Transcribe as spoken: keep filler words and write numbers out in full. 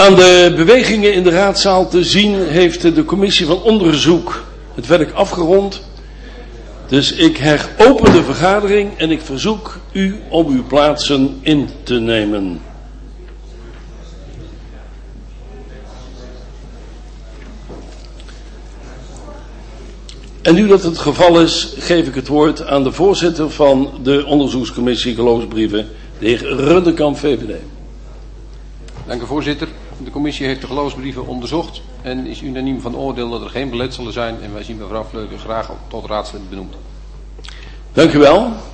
Aan de bewegingen in de raadzaal te zien heeft de commissie van onderzoek het werk afgerond. Dus ik heropen de vergadering en ik verzoek u om uw plaatsen in te nemen. En nu dat het geval is, geef ik het woord aan de voorzitter van de onderzoekscommissie geloofsbrieven, de heer Rundekamp, V V D. Dank u, voorzitter. De commissie heeft de geloofsbrieven onderzocht en is unaniem van oordeel dat er geen beletselen zijn en wij zien mevrouw Vleugel graag tot raadslid benoemd. Dank u wel.